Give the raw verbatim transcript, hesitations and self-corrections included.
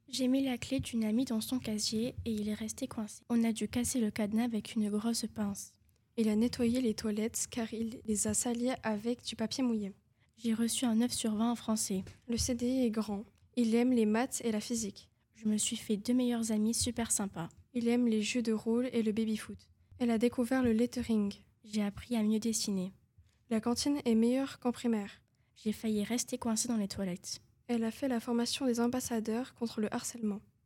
J'ai mis la clé d'une amie dans son casier et il est resté coincé. On a dû casser le cadenas avec une grosse pince. Il a nettoyé les toilettes car il les a salies avec du papier mouillé. J'ai reçu un neuf sur vingt en français. Le C D I est grand. Il aime les maths et la physique. Je me suis fait deux meilleurs amis super sympas. Il aime les jeux de rôle et le baby-foot. Elle a découvert le lettering. J'ai appris à mieux dessiner. La cantine est meilleure qu'en primaire. J'ai failli rester coincée dans les toilettes. Elle a fait la formation des ambassadeurs contre le harcèlement.